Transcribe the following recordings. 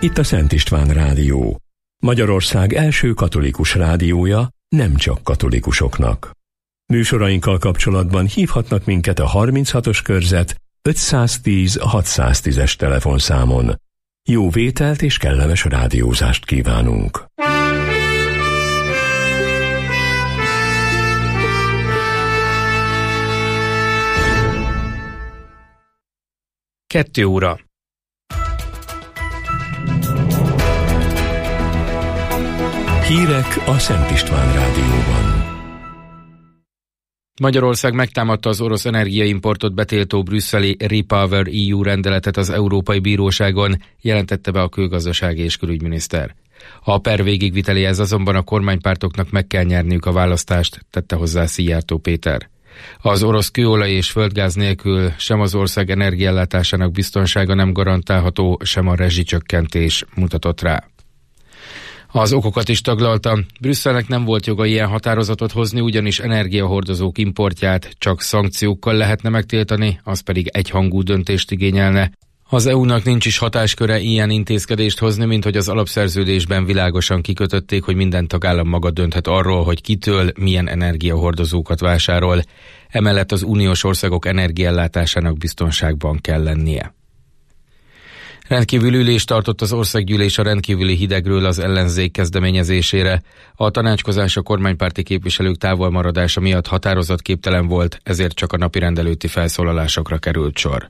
itt a Szent István Rádió. Magyarország első katolikus rádiója, nem csak katolikusoknak. Műsorainkkal kapcsolatban hívhatnak minket a 36-os körzet 510 610-es telefonszámon. Jó vételt és kellemes rádiózást kívánunk! 2 óra. Hírek a Szent István Rádióban. Magyarország megtámadta az orosz energiaimportot betiltó brüsszeli Repower EU rendeletet az Európai Bíróságon, jelentette be a külgazdasági és külügyminiszter. A per végigviteléhez azonban a kormánypártoknak meg kell nyerniük a választást, tette hozzá Szijjártó Péter. Az orosz kőolaj és földgáz nélkül sem az ország energiaellátásának biztonsága nem garantálható, sem a rezsicsökkentés, mutatott rá. Az okokat is taglalta. Brüsszelnek nem volt joga ilyen határozatot hozni, ugyanis energiahordozók importját csak szankciókkal lehetne megtiltani, az pedig egyhangú döntést igényelne. Az EU-nak nincs is hatásköre ilyen intézkedést hozni, mint hogy az alapszerződésben világosan kikötötték, hogy minden tagállam maga dönthet arról, hogy kitől milyen energiahordozókat vásárol. Emellett az uniós országok energiaellátásának biztonságban kell lennie. Rendkívüli ülést tartott az országgyűlés a rendkívüli hidegről az ellenzék kezdeményezésére. A tanácskozás a kormánypárti képviselők távolmaradása miatt határozatképtelen volt, ezért csak a napirend előtti felszólalásokra került sor.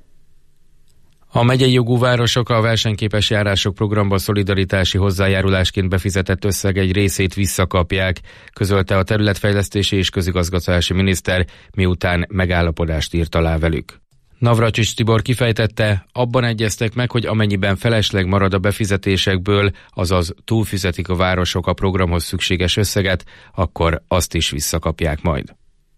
A megyei jogú városok a versenyképes járások programba szolidaritási hozzájárulásként befizetett összeg egy részét visszakapják, közölte a területfejlesztési és közigazgatási miniszter, miután megállapodást írt alá velük. Navracsics Tibor kifejtette, abban egyeztek meg, hogy amennyiben felesleg marad a befizetésekből, azaz túlfizetik a városok a programhoz szükséges összeget, akkor azt is visszakapják majd.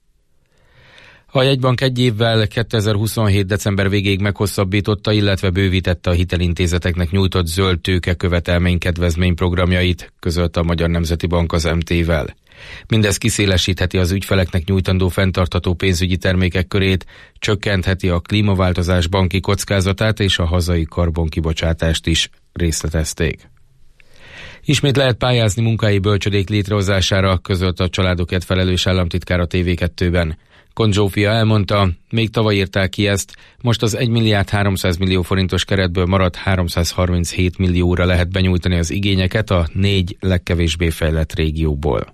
A jegybank egy évvel 2027. december végéig meghosszabbította, illetve bővítette a hitelintézeteknek nyújtott zöld tőke követelmény kedvezmény programjait, közölte a Magyar Nemzeti Bank az MT-vel. Mindez kiszélesítheti az ügyfeleknek nyújtandó fenntartható pénzügyi termékek körét, csökkentheti a klímaváltozás banki kockázatát és a hazai karbonkibocsátást is, részletezték. Ismét lehet pályázni munkahelyi bölcsödék létrehozására, közölte a családokért felelős államtitkár a TV2-ben. Kont Zsófia elmondta, még tavaly írták ki ezt, most az 1 milliárd 300 millió forintos keretből maradt 337 millióra lehet benyújtani az igényeket a 4 legkevésbé fejlett régióból.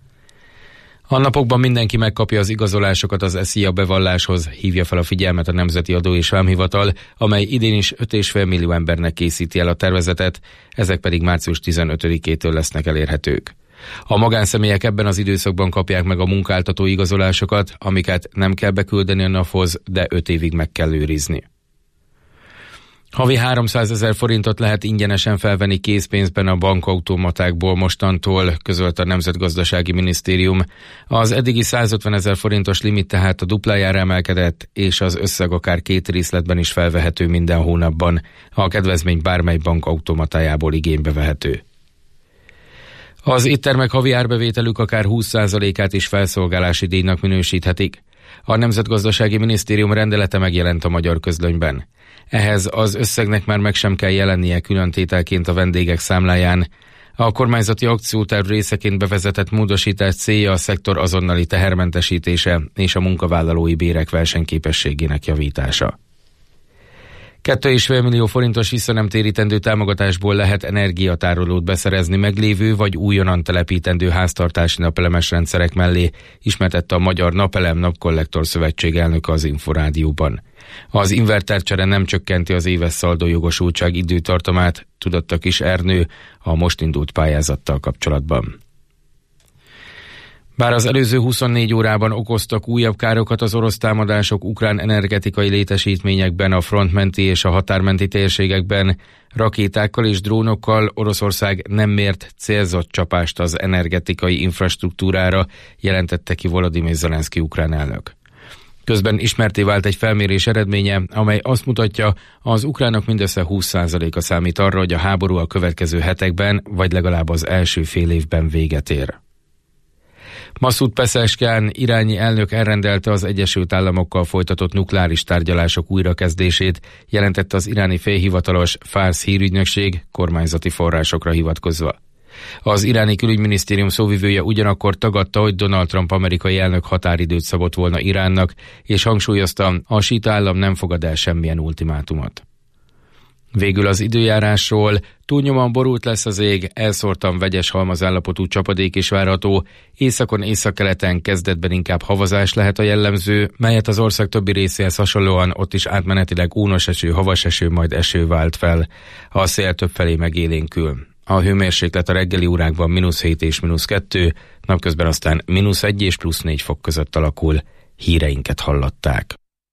A napokban mindenki megkapja az igazolásokat az SZIA bevalláshoz, hívja fel a figyelmet a Nemzeti Adó és Vámhivatal, amely idén is 5,5 millió embernek készíti el a tervezetet, ezek pedig március 15-től lesznek elérhetők. A magánszemélyek ebben az időszakban kapják meg a munkáltató igazolásokat, amiket nem kell beküldeni a NAV-hoz, de 5 évig meg kell őrizni. Havi 300 000 forintot lehet ingyenesen felvenni készpénzben a bankautomatákból mostantól, közölte a Nemzetgazdasági Minisztérium. Az eddigi 150 000 forintos limit tehát a duplájára emelkedett, és az összeg akár 2 részletben is felvehető minden hónapban. A kedvezmény bármely bankautomatájából igénybe vehető. Az éttermek havi árbevételük akár 20%-át is felszolgálási díjnak minősíthetik. A Nemzetgazdasági Minisztérium rendelete megjelent a Magyar Közlönyben. Ehhez az összegnek már meg sem kell jelennie külön tételként a vendégek számláján. A kormányzati akcióterv részeként bevezetett módosítás célja a szektor azonnali tehermentesítése és a munkavállalói bérek versenyképességének javítása. 2,5 millió forintos visszanemtérítendő támogatásból lehet energiatárolót beszerezni meglévő vagy újonnan telepítendő háztartási napelemes rendszerek mellé, ismertette a Magyar Napelem Napkollektor Szövetség elnöke az Inforádióban. Az invertercsere nem csökkenti az éves szaldójogosultság időtartamát, tudatta Kis Ernő a most indult pályázattal kapcsolatban. Bár az előző 24 órában okoztak újabb károkat az orosz támadások ukrán energetikai létesítményekben, a frontmenti és a határmenti térségekben, rakétákkal és drónokkal Oroszország nem mért célzott csapást az energetikai infrastruktúrára, jelentette ki Volodymyr Zelenszky ukrán elnök. Közben ismerté vált egy felmérés eredménye, amely azt mutatja, az ukránok mindössze 20%-a számít arra, hogy a háború a következő hetekben, vagy legalább az első fél évben véget ér. Masoud Pezeshkian iráni elnök elrendelte az Egyesült Államokkal folytatott nukleáris tárgyalások újrakezdését, jelentette az iráni félhivatalos Fars hírügynökség kormányzati forrásokra hivatkozva. Az iráni külügyminisztérium szóvivője ugyanakkor tagadta, hogy Donald Trump amerikai elnök határidőt szabott volna Iránnak, és hangsúlyozta, a síita állam nem fogad el semmilyen ultimátumot. Végül az időjárásról: túlnyomóan borult lesz az ég, elszórtan vegyes halmazállapotú csapadék is várható, északon északkeleten kezdetben inkább havazás lehet a jellemző, melyet az ország többi részéhez hasonlóan ott is átmenetileg ónos eső, havas eső, majd eső vált fel. A szél többfelé megélénkül. A hőmérséklet a reggeli órákban -7 és -2, napközben aztán -1 és +4 fok között alakul. Híreinket hallották.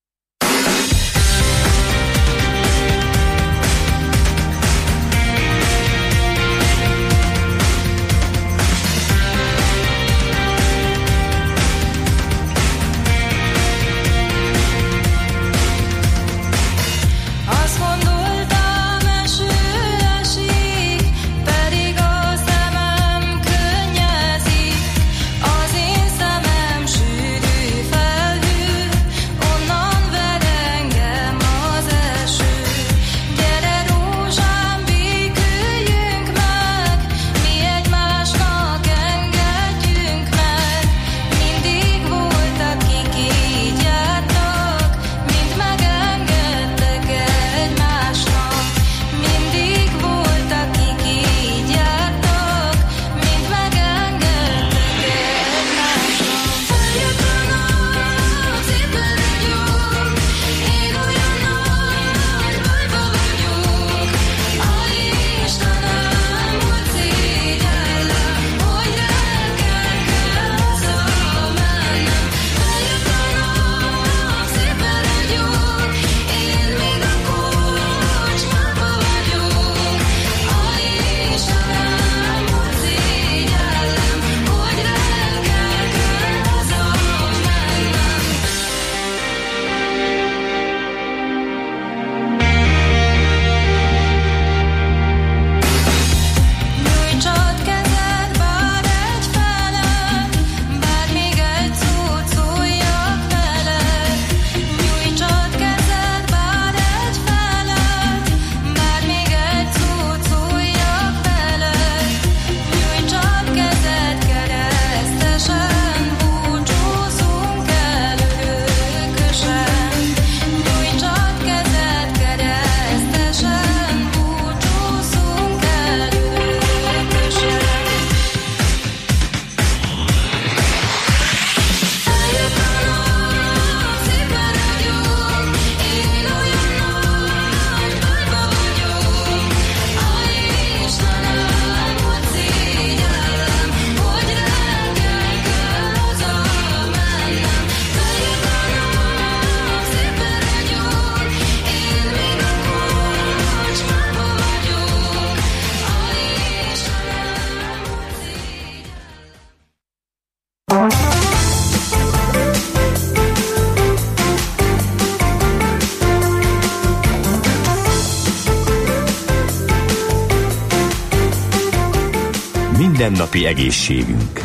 Mindennapi egészségünk.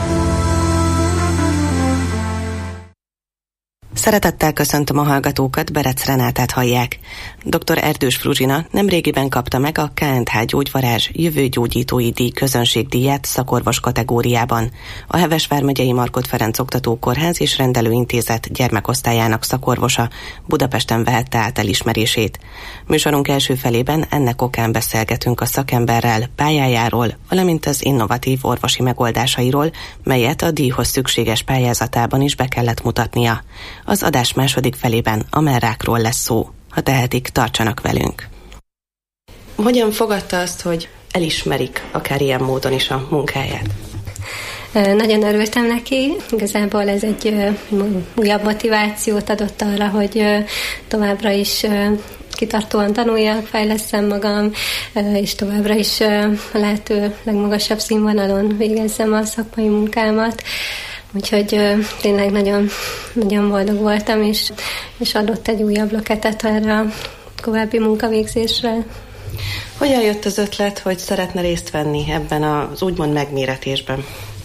Szeretettel köszöntöm a hallgatókat, Berec Renátát hallják. Dr. Erdős Fruzsina nemrégiben kapta meg a KNTH Gyógyvarázs jövőgyógyítói díj közönségdíját szakorvos kategóriában. A Heves vármegyei Markhot Ferenc Oktatókórház és Rendelőintézet gyermekosztályának szakorvosa Budapesten vehette át elismerését. Műsorunk első felében ennek okán beszélgetünk a szakemberrel, pályájáról, valamint az innovatív orvosi megoldásairól, melyet a díjhoz szükséges pályázatában is be kellett mutatnia. Az adás második felében a mellrákról lesz szó. Ha tehetik, tartsanak velünk. Hogyan fogadta azt, hogy elismerik akár ilyen módon is a munkáját? Nagyon örültem neki. Igazából ez egy újabb motivációt adott arra, hogy továbbra is kitartóan tanuljak, fejlesszem magam, és továbbra is a lehető legmagasabb színvonalon végezzem a szakmai munkámat. Úgyhogy tényleg nagyon, nagyon boldog voltam, és adott egy újabb löketet erre a további munkavégzésre. Hogyan jött az ötlet, hogy szeretne részt venni ebben az úgymond megméretésben?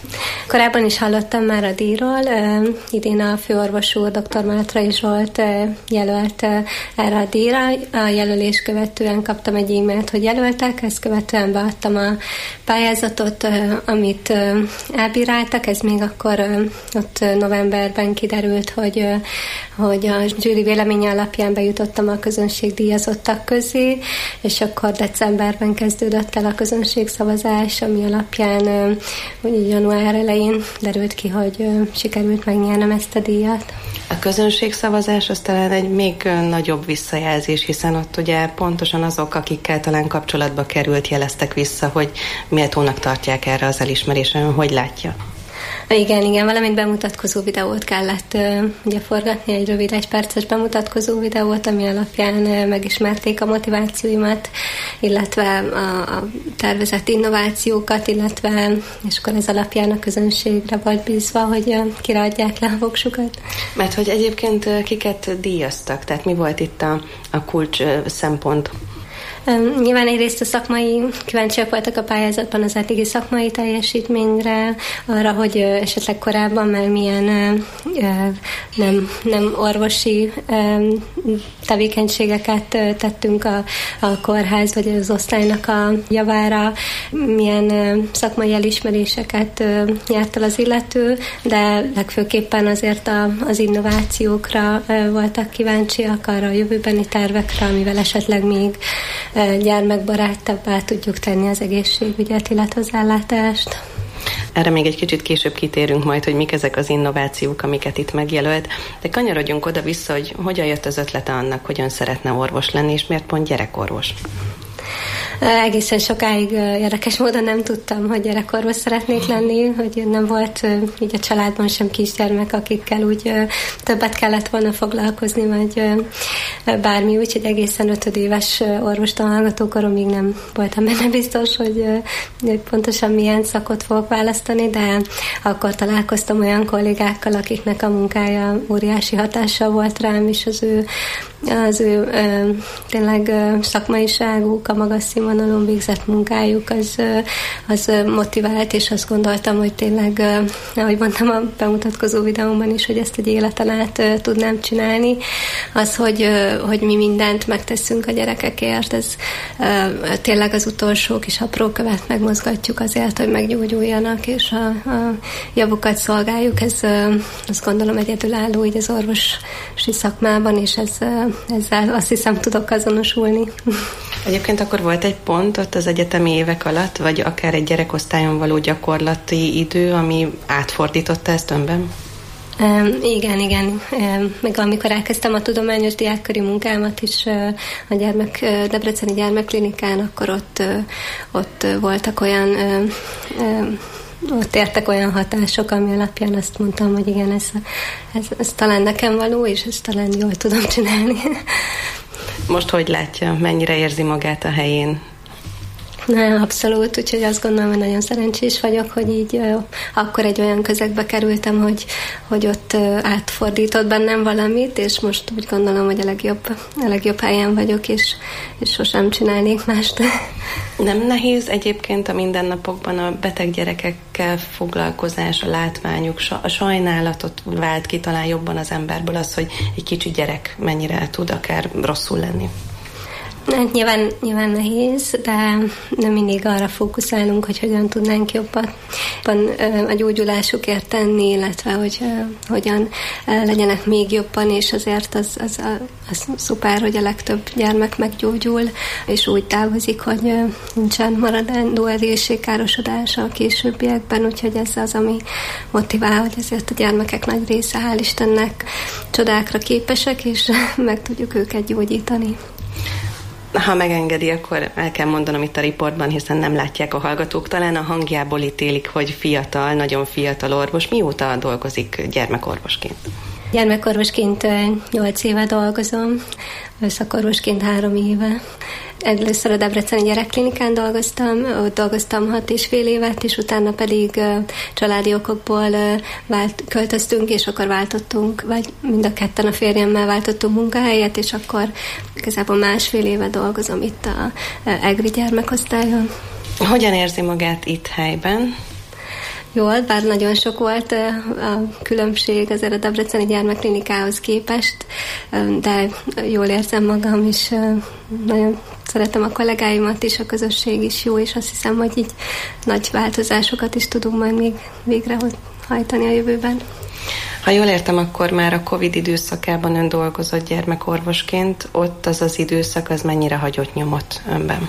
Korábban is hallottam már a díjról. Idén a főorvos úr, dr. Mátrai Zsolt jelölt erre a díjra. A jelölés követően kaptam egy e-mailt, hogy jelöltek, ezt követően beadtam a pályázatot, amit elbíráltak. Ez még akkor ott novemberben kiderült, hogy a zsűri véleménye alapján bejutottam a közönségdíjazottak közé, és akkor decemberben kezdődött el a közönségszavazás, ami alapján január elején derült ki, hogy sikerült megnyernem ezt a díjat. A közönségszavazás az talán egy még nagyobb visszajelzés, hiszen ott ugye pontosan azok, akikkel talán kapcsolatba került, jeleztek vissza, hogy méltónak tartják erre az elismerésre. Hogy látja? Igen, valamint bemutatkozó videót kellett ugye forgatni, egy rövid, 1 perces bemutatkozó videót, ami alapján megismerték a motivációimat, illetve a tervezett innovációkat, és akkor ez alapján a közönségre volt bízva, hogy kire adják le a voksukat. Mert hogy egyébként kiket díjaztak? Tehát mi volt itt a kulcs szempont? Nyilván egyrészt a szakmai, kíváncsiak voltak a pályázatban az eddigi szakmai teljesítményre, arra, hogy esetleg korábban már milyen nem orvosi tevékenységeket tettünk a kórház vagy az osztálynak a javára, milyen szakmai elismeréseket nyert el az illető, de legfőképpen azért az innovációkra voltak kíváncsiak, arra a jövőbeni tervekre, amivel esetleg még gyermekbarátabbá tudjuk tenni az egészségügyet, illetve az ellátást. Erre még egy kicsit később kitérünk majd, hogy mik ezek az innovációk, amiket itt megjelölt, de kanyarodjunk oda-vissza, hogy hogyan jött az ötlete annak, hogyan szeretne orvos lenni, és miért pont gyerekorvos? Egészen sokáig érdekes módon nem tudtam, hogy gyerekorvos szeretnék lenni, hogy nem volt így a családban sem kisgyermek, akikkel úgy többet kellett volna foglalkozni, vagy bármi, úgyhogy egészen 5 éves orvostanhallgatókoromig nem voltam benne biztos, hogy pontosan milyen szakot fogok választani, de akkor találkoztam olyan kollégákkal, akiknek a munkája óriási hatással volt rám, és az ő tényleg szakmaiságuk, a magas színvonalon végzett munkájuk, az motivált, és azt gondoltam, hogy tényleg, ahogy mondtam a bemutatkozó videóban is, hogy ezt egy életen át tudnám csinálni. Az, hogy mi mindent megteszünk a gyerekekért, ez tényleg az utolsó kis apró követ megmozgatjuk azért, hogy meggyógyuljanak, és a javukat szolgáljuk. Ez azt gondolom egyedülálló így az orvosi szakmában, és ezzel azt hiszem tudok azonosulni. Egyébként akkor volt egy pont ott az egyetemi évek alatt, vagy akár egy gyerekosztályon való gyakorlati idő, ami átfordította ezt önben? Igen. Még amikor elkezdtem a tudományos diákköri munkámat is a Debreceni Gyermekklinikán, akkor ott voltak olyan ott értek olyan hatások, ami alapján azt mondtam, hogy igen, ez talán nekem való, és ezt talán jól tudom csinálni. Most hogy látja, mennyire érzi magát a helyén? Abszolút, úgyhogy azt gondolom, hogy nagyon szerencsés vagyok, hogy így akkor egy olyan közegbe kerültem, hogy ott átfordított bennem valamit, és most úgy gondolom, hogy a legjobb helyen vagyok, és sosem csinálnék mást. Nem nehéz egyébként a mindennapokban a beteg gyerekekkel foglalkozás, a látványuk, a sajnálatot vált ki talán jobban az emberből az, hogy egy kicsi gyerek mennyire tud akár rosszul lenni? Nyilván nehéz, de nem mindig arra fókuszálunk, hogy hogyan tudnánk jobban a gyógyulásukért tenni, illetve hogy hogyan legyenek még jobban, és azért az szuper, hogy a legtöbb gyermek meggyógyul, és úgy távozik, hogy nincsen maradandó egészségkárosodása a későbbiekben, úgyhogy ez az, ami motivál, hogy ezért a gyermekek nagy része, hál' Istennek, csodákra képesek, és meg tudjuk őket gyógyítani. Ha megengedi, akkor el kell mondanom itt a riportban, hiszen nem látják a hallgatók, talán a hangjából ítélik, hogy fiatal, nagyon fiatal orvos. Mióta dolgozik gyermekorvosként? Gyermekorvosként 8 éve dolgozom, szakorvosként 3 éve. Először a Debreceni Gyerekklinikán dolgoztam, ott dolgoztam 6,5 évet, és utána pedig családi okokból költöztünk, és akkor váltottunk, vagy mind a ketten a férjemmel váltottunk munkahelyet, és akkor igazából 1,5 éve dolgozom itt a EGRI gyermekosztályon. Hogyan érzi magát itt helyben? jól, bár nagyon sok volt a különbség azért a Debreceni Gyermekklinikához képest, de jól érzem magam, és nagyon szeretem a kollégáimat is, a közösség is jó, és azt hiszem, hogy így nagy változásokat is tudunk majd még végrehajtani a jövőben. Ha jól értem, akkor már a Covid időszakában ön dolgozott gyermekorvosként, ott az időszak az mennyire hagyott nyomot önben?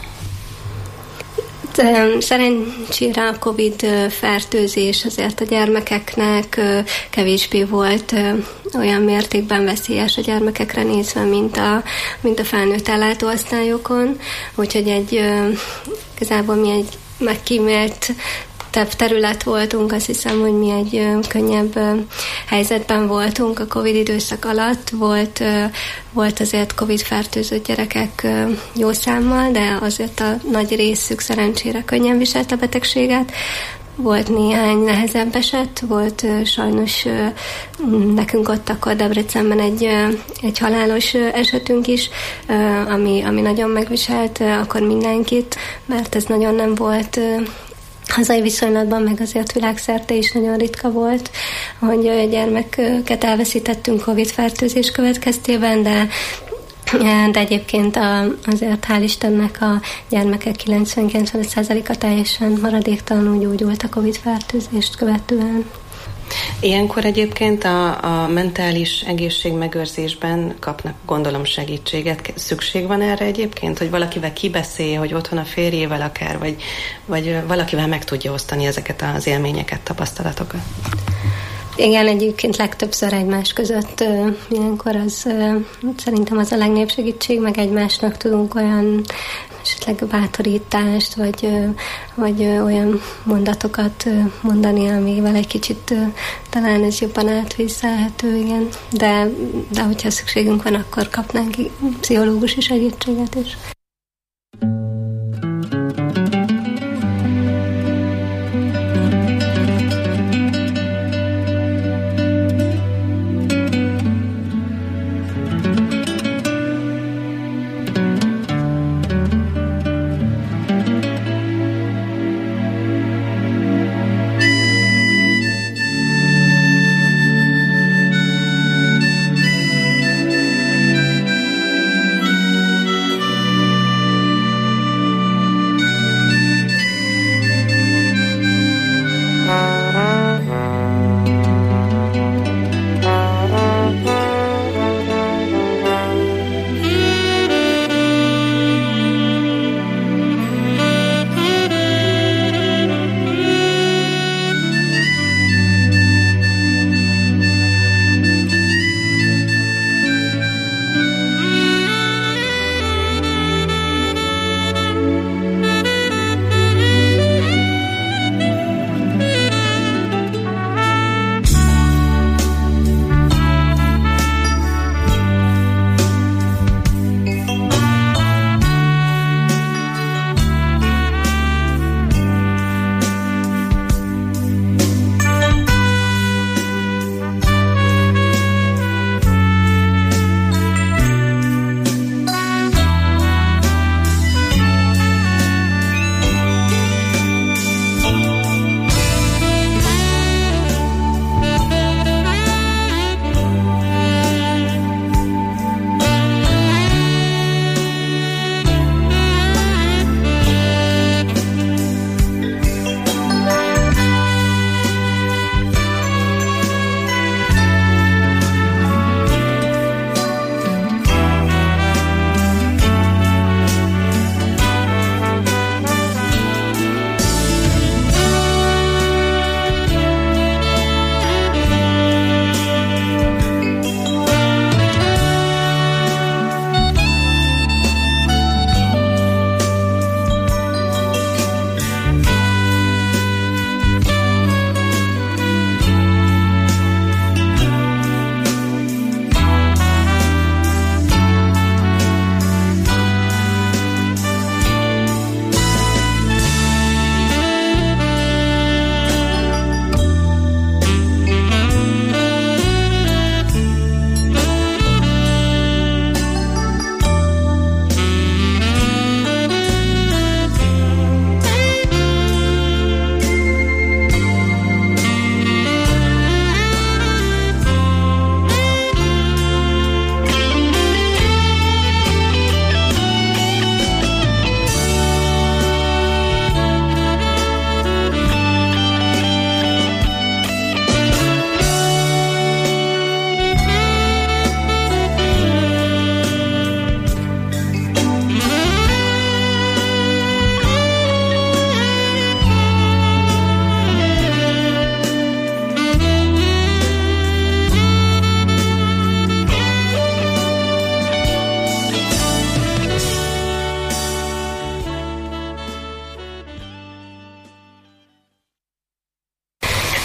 Szerencsére a Covid fertőzés azért a gyermekeknek kevésbé volt olyan mértékben veszélyes a gyermekekre nézve, mint a felnőtt ellátóosztályokon, úgyhogy igazából mi egy megkímélt terület voltunk, azt hiszem, hogy mi egy könnyebb helyzetben voltunk a Covid időszak alatt. Volt azért Covid-fertőzött gyerekek jó számmal, de azért a nagy részük szerencsére könnyen viselte a betegséget. Volt néhány nehezebb eset, volt sajnos nekünk ott akkor Debrecenben egy halálos esetünk is, ami nagyon megviselt akkor mindenkit, mert ez nagyon nem volt hazai viszonylatban, meg azért világszerte is nagyon ritka volt, hogy gyermekeket elveszítettünk Covid-fertőzés következtében, de egyébként azért hál' Istennek a gyermekek 90-95%-a teljesen maradéktalanul gyógyult a Covid-fertőzést követően. Ilyenkor egyébként a mentális egészségmegőrzésben kapnak, gondolom, segítséget. Szükség van erre egyébként, hogy valakivel kibeszélje, hogy otthon a férjével akár, vagy valakivel meg tudja osztani ezeket az élményeket, tapasztalatokat? Igen, egyébként legtöbbször egymás között ilyenkor szerintem az a legnagyobb segítség, meg egymásnak tudunk olyan esetleg bátorítást, vagy olyan mondatokat mondani, amivel egy kicsit talán ez jobban átvészelhető, igen. De hogyha szükségünk van, akkor kapnánk pszichológusi segítséget is.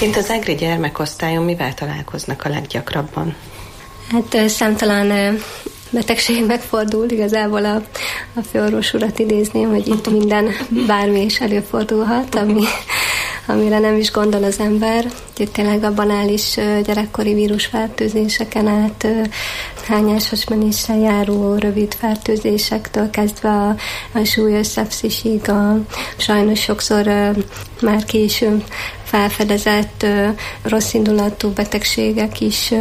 Itt az EGRI gyermekosztályon mivel találkoznak a leggyakrabban? Hát számtalan betegség megfordul, igazából a főorvos urat idézném, hogy itt minden bármi is előfordulhat, amire nem is gondol az ember. Itt tényleg a banális gyerekkori vírusfertőzéseken át hányás hasmenéssel járó rövid fertőzésektől kezdve a súlyos szepszisig, sajnos sokszor már később felfedezett rosszindulatú betegségek is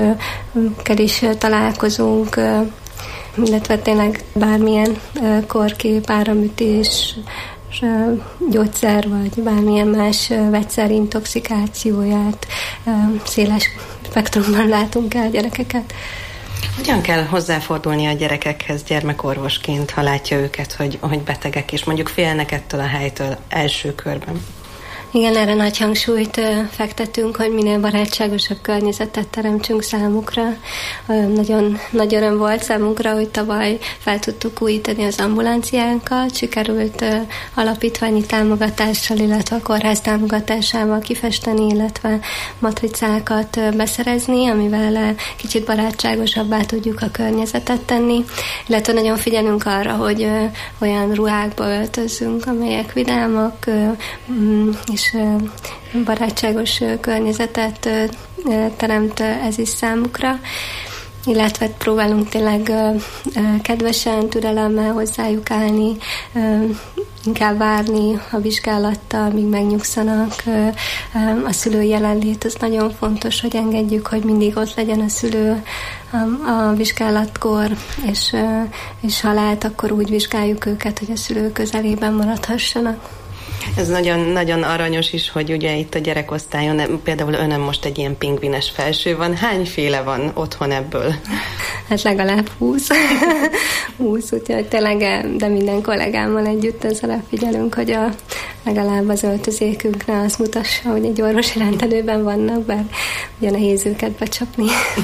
találkozunk, illetve tényleg bármilyen kórkép, áramütés, gyógyszer vagy bármilyen más vegyszer intoxikációját széles spektrumban látunk el gyerekeket. Hogyan kell hozzáfordulni a gyerekekhez gyermekorvosként, ha látja őket, hogy betegek, és mondjuk félnek ettől a helytől első körben? Igen, erre nagy hangsúlyt fektetünk, hogy minél barátságosabb környezetet teremtsünk számukra. Nagyon nagy öröm volt számunkra, hogy tavaly fel tudtuk újítani az ambulanciánkat, sikerült alapítványi támogatással, illetve a kórház támogatásával kifesteni, illetve matricákat beszerezni, amivel kicsit barátságosabbá tudjuk a környezetet tenni, illetve nagyon figyelünk arra, hogy olyan ruhákba öltözzünk, amelyek vidámak, és barátságos környezetet teremt ez is számukra, illetve próbálunk tényleg kedvesen, türelemmel hozzájuk állni, inkább várni a vizsgálattal, míg megnyugszanak. A szülő jelenlét, az nagyon fontos, hogy engedjük, hogy mindig ott legyen a szülő a vizsgálatkor, és ha lehet, akkor úgy vizsgáljuk őket, hogy a szülő közelében maradhassanak. Ez nagyon aranyos is, hogy ugye itt a gyerekosztályon, például önöm most egy ilyen pingvines felső van. Hányféle van otthon ebből? Hát legalább 20. 20, úgyhogy tényleg, de minden kollégámmal együtt ezzel figyelünk, hogy legalább az öltözékünkre azt mutassa, hogy egy orvosi rendelőben vannak, bár ugye nehéz őket becsapni.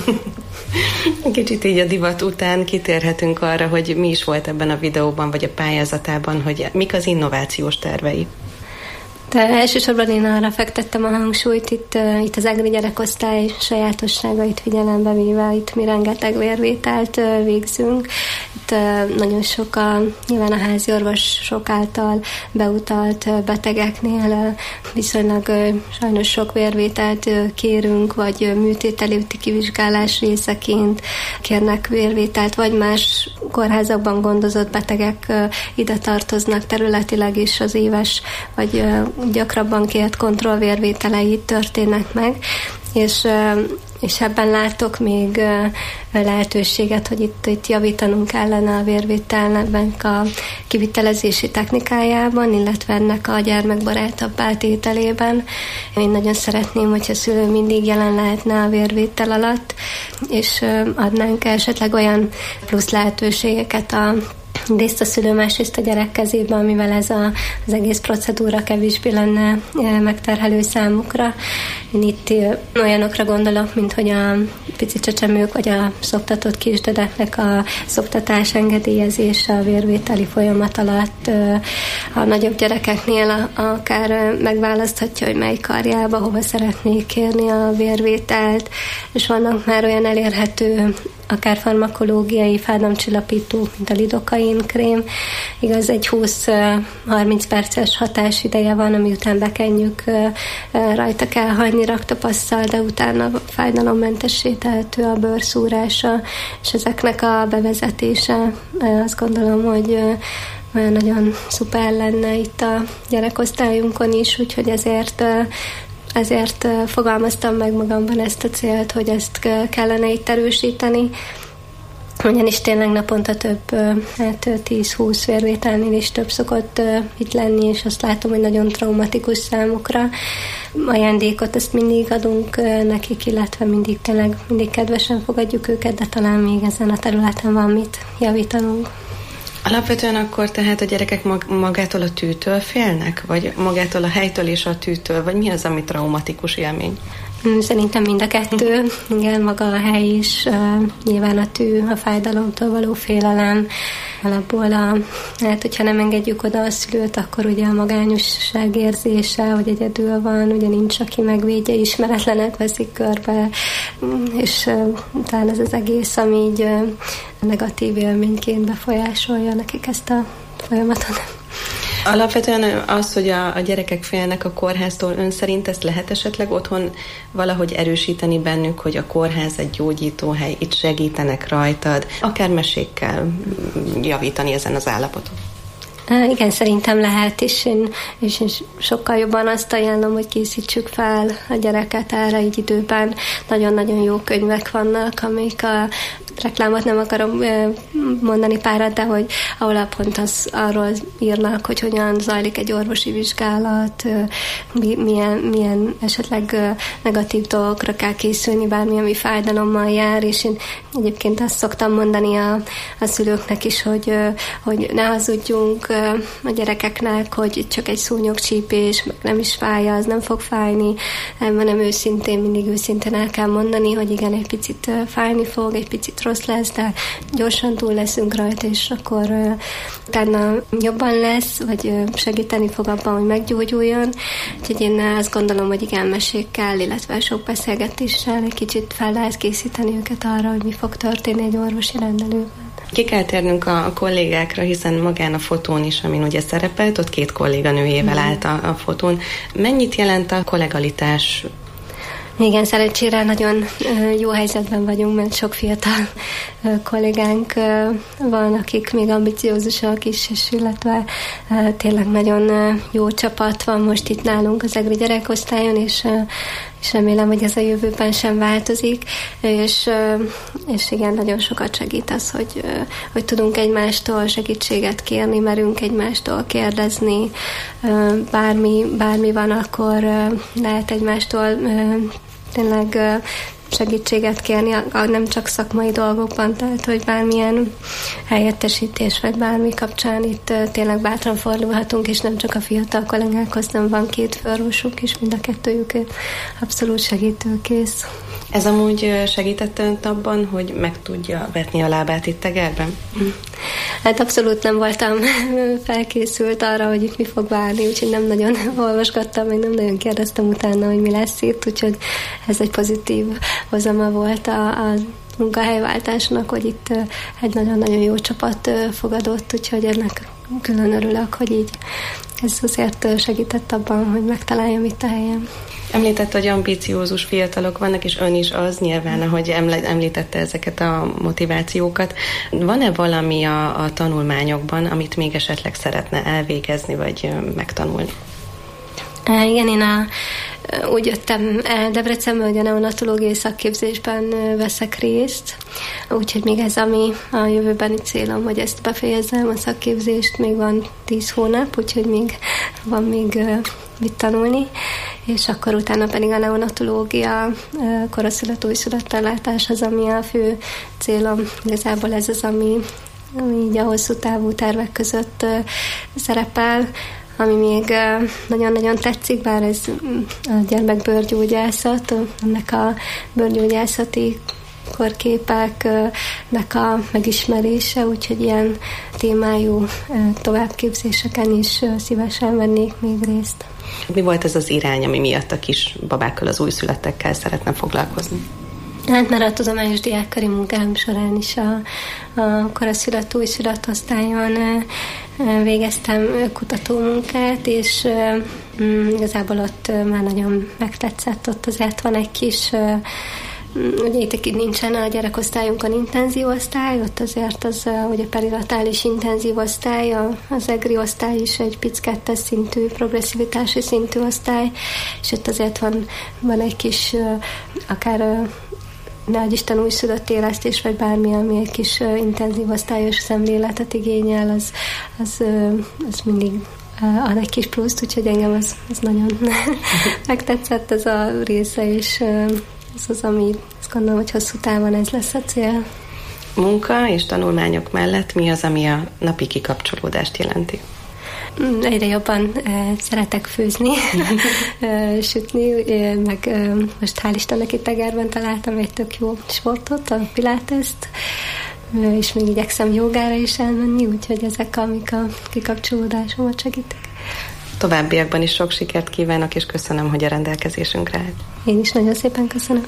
Kicsit így a divat után kitérhetünk arra, hogy mi is volt ebben a videóban, vagy a pályázatában, hogy mik az innovációs tervei. De elsősorban én arra fektettem a hangsúlyt, itt az EGRI gyerekosztály sajátosságait figyelembe véve, itt mi rengeteg vérvételt végzünk. Itt nagyon sok nyilván a házi orvosok által beutalt betegeknél viszonylag sajnos sok vérvételt kérünk, vagy műtét előtti kivizsgálás részeként kérnek vérvételt, vagy más kórházakban gondozott betegek ide tartoznak területileg is, az éves, vagy gyakrabban kért kontrollvérvételei történnek meg, és ebben látok még lehetőséget, hogy itt javítanunk kellene a vérvételnek a kivitelezési technikájában, illetve ennek a gyermekbarátabb átételében. Én nagyon szeretném, hogyha a szülő mindig jelen lehetne a vérvétel alatt, és adnánk esetleg olyan plusz lehetőségeket részt a szülő, másrészt a gyerek kezében, mivel ez az egész procedúra kevésbé lenne megterhelő számukra. Én itt olyanokra gondolok, mint hogy a pici csecsemők vagy a szoptatott kisdedeknek a szoptatás engedélyezése a vérvételi folyamat alatt. A nagyobb gyerekeknél akár megválaszthatja, hogy melyik karjába, hova szeretnék kérni a vérvételt, és vannak már olyan elérhető akár farmakológiai fájdalomcsillapító, mint a lidokain krém. Igaz, egy 20-30 perces hatásideje van, ami után bekenjük, rajta kell hagyni raktapasszal, de utána fájdalommentessé tehető a bőrszúrása, és ezeknek a bevezetése, azt gondolom, hogy nagyon szuper lenne itt a gyerekosztályunkon is, úgyhogy ezért fogalmaztam meg magamban ezt a célt, hogy ezt kellene itt erősíteni, ugyanis tényleg naponta több, 10-20 vérvételnél is több szokott itt lenni, és azt látom, hogy nagyon traumatikus számukra. Ajándékot ezt mindig adunk nekik, illetve mindig kedvesen fogadjuk őket, de talán még ezen a területen van mit javítanunk. Alapvetően akkor tehát a gyerekek magától a tűtől félnek? Vagy magától a helytől és a tűtől? Vagy mi az, ami traumatikus élmény? Szerintem mind a kettő. Igen, maga a hely is, nyilván a tű, a fájdalomtól való félelem, alapból hát, hogyha nem engedjük oda a szülőt, akkor ugye a magányosság érzése, hogy egyedül van, ugye nincs, aki megvédje, ismeretlenek veszik körbe, és talán ez az egész, ami így negatív élményként befolyásolja nekik ezt a folyamatot. Alapvetően az, hogy a gyerekek félnek a kórháztól, ön szerint ezt lehet esetleg otthon valahogy erősíteni bennük, hogy a kórház egy gyógyítóhely, itt segítenek rajtad, akár mesékkel javítani ezen az állapoton? Igen, szerintem lehet, és én sokkal jobban azt ajánlom, hogy készítsük fel a gyereket erre így időben. Nagyon-nagyon jó könyvek vannak, amik a reklámot nem akarom mondani párat, de hogy ahol pont arról írnak, hogy hogyan zajlik egy orvosi vizsgálat, milyen esetleg negatív dolgokra kell készülni, bármi, ami fájdalommal jár, és én egyébként azt szoktam mondani a szülőknek is, hogy ne hazudjunk a gyerekeknek, hogy csak egy szúnyogcsípés, meg nem is fáj, az nem fog fájni, hanem mindig őszintén el kell mondani, hogy igen, egy picit fájni fog, egy picit rossz lesz, de gyorsan túl leszünk rajta, és akkor utána jobban lesz, vagy segíteni fog abban, hogy meggyógyuljon. Úgyhogy én azt gondolom, hogy igen, mesékkel, illetve sok beszélgetéssel egy kicsit fel lehet készíteni őket arra, hogy mi fog történni egy orvosi rendelőben. Ki kell térnünk a kollégákra, hiszen magán a fotón is, amin ugye szerepelt, ott 2 kolléganőjével állt a fotón. Mennyit jelent a kollegalitás? Igen, szerencsére nagyon jó helyzetben vagyunk, mert sok fiatal kollégánk van, akik még ambiciózusak is, és illetve tényleg nagyon jó csapat van most itt nálunk az EGRI gyerekosztályon, és remélem, hogy ez a jövőben sem változik, és igen, nagyon sokat segít az, hogy tudunk egymástól segítséget kérni, merünk egymástól kérdezni, bármi van, akkor lehet egymástól tényleg segítséget kérni, nem csak szakmai dolgokban, tehát hogy bármilyen helyettesítés vagy bármi kapcsán itt tényleg bátran fordulhatunk, és nem csak a fiatal kollégákhoz, nem van 2 főorvosuk, és mind a kettőjük abszolút segítőkész. Ez amúgy segített önt abban, hogy meg tudja vetni a lábát itt Egerben? Hát abszolút nem voltam felkészült arra, hogy itt mi fog várni, úgyhogy nem nagyon olvasgattam, meg nem nagyon kérdeztem utána, hogy mi lesz itt, úgyhogy ez egy pozitív hozama volt a munkahelyváltásnak, hogy itt egy nagyon-nagyon jó csapat fogadott, úgyhogy ennek külön örülök, hogy így ez azért segített abban, hogy megtaláljam itt a helyem. Említette, hogy ambíciózus fiatalok vannak, és ön is az nyilván, ahogy említette ezeket a motivációkat. Van-e valami a tanulmányokban, amit még esetleg szeretne elvégezni, vagy megtanulni? Igen, én úgy jöttem Debrecenbe, hogy a neonatológiai szakképzésben veszek részt, úgyhogy még ez ami a jövőbeni célom, hogy ezt befejezzem a szakképzést, még van 10 hónap, úgyhogy van még mit tanulni, és akkor utána pedig a neonatológia, koraszület, újszülöttellátás az, ami a fő célom. Igazából ez az, ami így a hosszú távú tervek között szerepel, ami még nagyon-nagyon tetszik, bár ez a gyermekbőrgyógyászat, ennek a bőrgyógyászati korképeknek a megismerése, úgyhogy ilyen témájú továbbképzéseken is szívesen vennék még részt. Mi volt ez az irány, ami miatt a kis babákkal, az újszülöttekkel szeretne foglalkozni? Hát már a tudományos diákkari munkám során is a koraszület, újszülött osztályon végeztem kutatómunkát, és igazából ott már nagyon megtetszett, ott azért van egy kis, ugye itt nincsen a gyerekosztályunkon intenzív osztály, ott azért az ugye perinatális intenzív osztály, az EGRI osztály is egy pic 2-es szintű, progresszivitási szintű osztály, és ott azért van egy kis, akár nehogy Isten újszülött élesztés, vagy bármi, ami egy kis intenzív osztályos szemléletet igényel, az mindig ad egy kis pluszt, úgyhogy engem az nagyon megtetszett ez a része, és ez az, ami azt gondolom, hogy hosszú távon ez lesz a cél. Munka és tanulmányok mellett mi az, ami a napi kikapcsolódást jelenti? Egyre jobban szeretek főzni, sütni, meg most hál' Istennek itt Egerben találtam egy tök jó sportot, a Pilatest, és még igyekszem jogára is elmenni, úgyhogy ezek, amik a kikapcsolódásomat segítik. Továbbiakban is sok sikert kívánok, és köszönöm, hogy a rendelkezésünkre állt. Én is nagyon szépen köszönöm.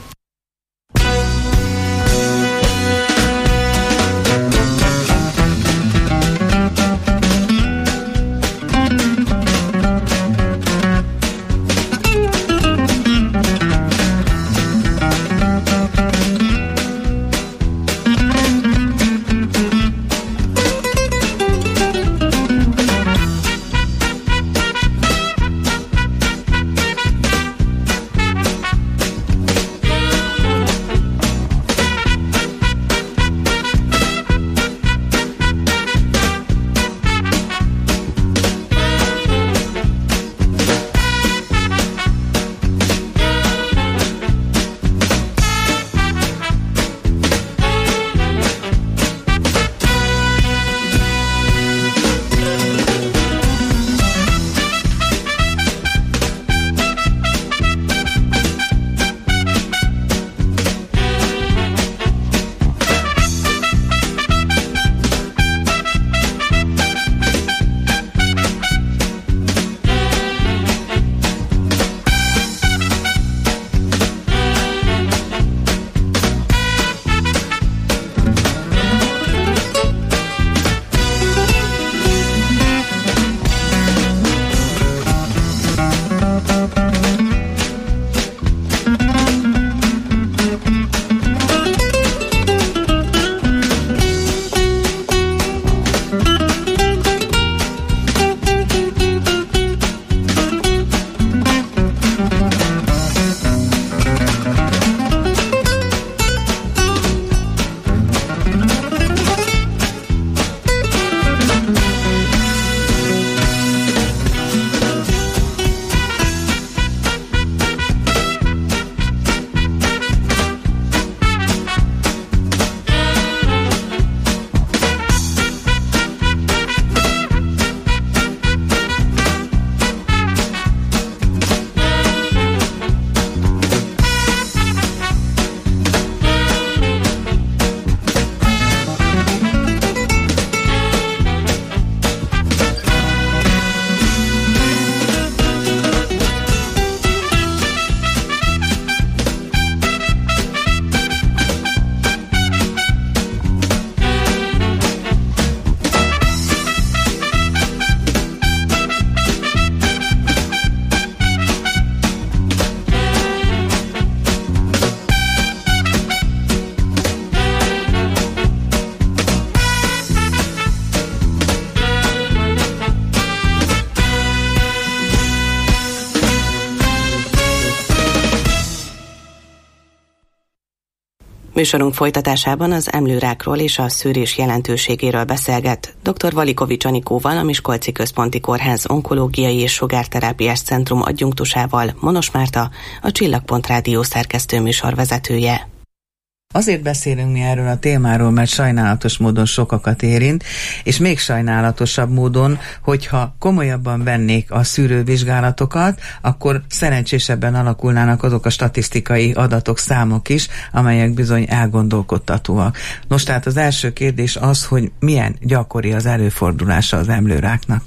Műsorunk folytatásában az emlőrákról és a szűrés jelentőségéről beszélget dr. Valikovics Anikóval, a Miskolci Központi Kórház onkológiai és sugárterápiás centrum adjunktusával, Monos Márta, a Csillagpont Rádió szerkesztő műsorvezetője. Azért beszélünk mi erről a témáról, mert sajnálatos módon sokakat érint, és még sajnálatosabb módon, hogyha komolyabban vennék a szűrővizsgálatokat, akkor szerencsésebben alakulnának azok a statisztikai adatok, számok is, amelyek bizony elgondolkodtatóak. Nos, tehát az első kérdés az, hogy milyen gyakori az előfordulása az emlőráknak.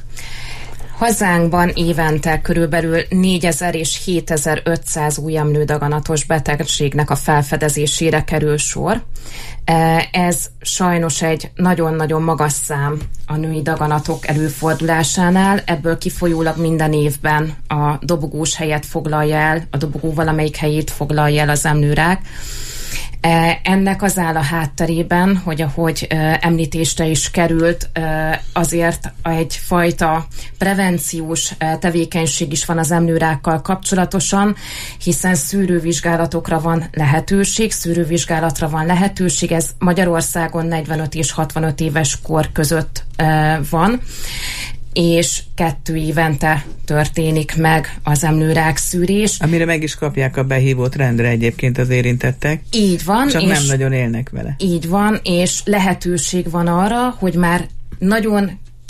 Hazánkban évente körülbelül 4000 és 7500 új emlődaganatos betegségnek a felfedezésére kerül sor. Ez sajnos egy nagyon-nagyon magas szám a női daganatok előfordulásánál, ebből kifolyólag minden évben a dobogós helyet foglalja el, a dobogó valamelyik helyét foglalja el az emlőrák. Ennek az áll a hátterében, hogy ahogy említésre is került, azért egyfajta prevenciós tevékenység is van az emlőrákkal kapcsolatosan, hiszen szűrővizsgálatra van lehetőség, ez Magyarországon 45 és 65 éves kor között van, és 2 évente történik meg az emlőrák szűrés. Amire meg is kapják a behívót rendre egyébként az érintettek. Így van. Csak nem nagyon élnek vele. Így van, és lehetőség van arra, hogy már nagyon